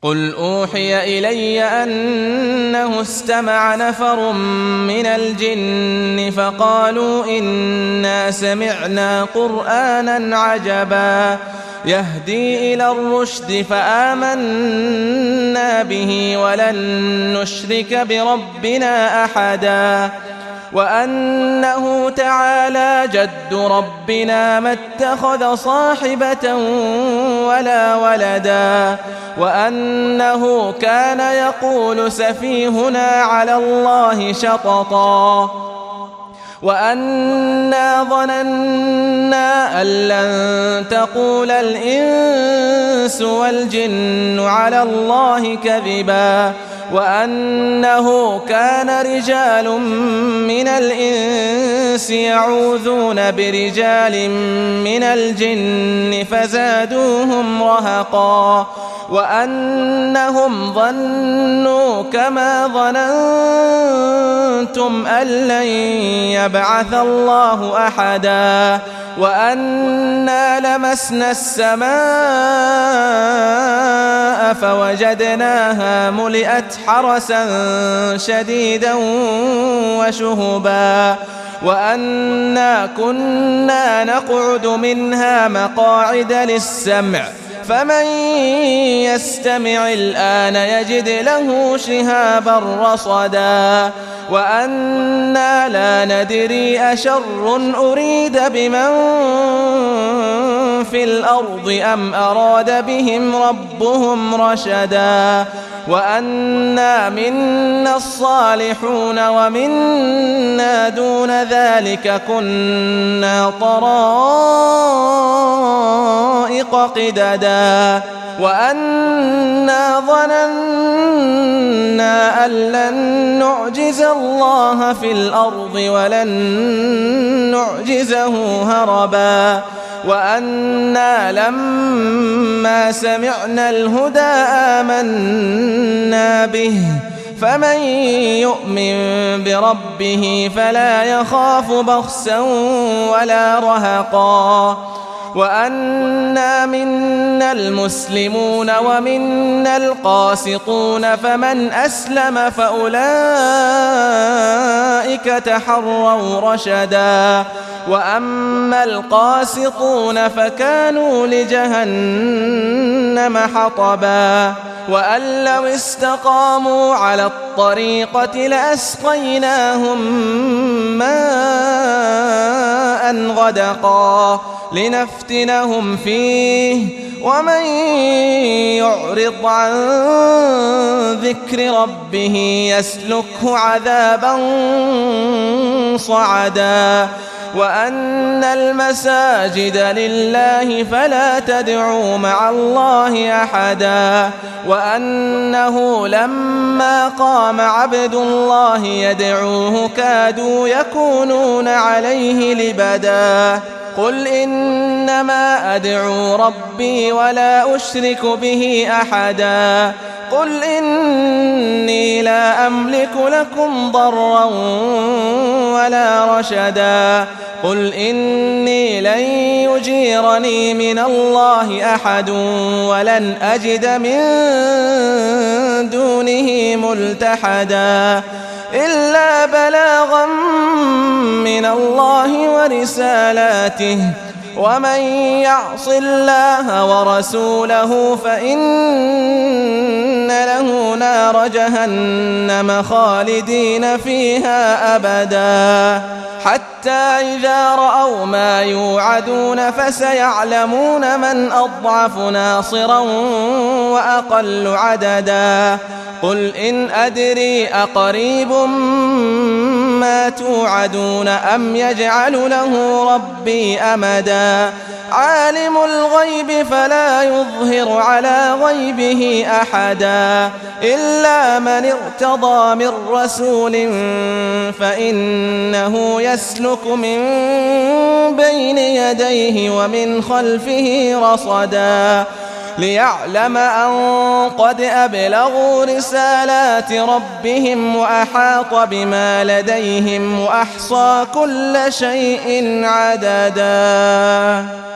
قل أوحي إلي أنه استمع نفر من الجن فقالوا إنا سمعنا قرآنا عجبا يهدي إلى الرشد فآمنا به ولن نشرك بربنا أحدا وأنه تعالى جد ربنا ما اتخذ صاحبة ولا ولدا وأنه كان يقول سفيهنا على الله شططا وأنا ظننا أن لن تقول الإنس والجن على الله كذبا وأنه كان رجال من الإنس يعوذون برجال من الجن فزادوهم رهقا وأنهم ظنوا كما ظننتم أن لن يبعث الله أحدا وأنا لمسنا السماء فوجدناها ملئت حرسا شديدا وشهبا وأنا كنا نقعد منها مقاعد للسمع فمن يستمع الآن يجد له شهابا رصدا وأنا لا ندري أشر أريد بمن في الأرض أم أراد بهم ربهم رشدا وأنا منا الصالحون ومنا دون ذلك كنا طرائق قددا وأنا ظننا أن لن نعجز الله في الأرض ولن نعجزه هربا وأنا لما سمعنا الهدى آمنا به فمن يؤمن بربه فلا يخاف بخسا ولا رهقا وأنا منا المسلمون ومنا القاسطون فمن أسلم فأولئك تحروا رشدا وأما القاسطون فكانوا لجهنم حطبا وأن لو استقاموا على الطريقة لأسقيناهم ماء غدقا لنفتنهم فيه ومن يعرض عن ذكر ربه يسلكه عذابا صعدا وأن المساجد لله فلا تدعوا مع الله أحدا وأنه لما قام عبد الله يدعوه كادوا يكونون عليه لبدا قل إنما أدعو ربي ولا أشرك به أحدا قل إني لا أملك لكم ضرا ولا رشدا قل إني لن يجيرني من الله أحد ولن أجد من دونه ملتحدا إلا بلاغا من الله ورسالاته ومن يعص الله ورسوله فإن له نار جهنم خالدين فيها أبدا حتى إذا رأوا ما يوعدون فسيعلمون من أضعف ناصرا وأقل عددا قل إن أدري أقريب ما توعدون أم يجعل له ربي أمدا عالم الغيب فلا يظهر على غيبه أحدا إلا من ارتضى من رسول فإنه يسلك من بين يديه ومن خلفه رصدا ليعلم أن قد أبلغوا رسالات ربهم وأحاط بما لديهم وأحصى كل شيء عددا.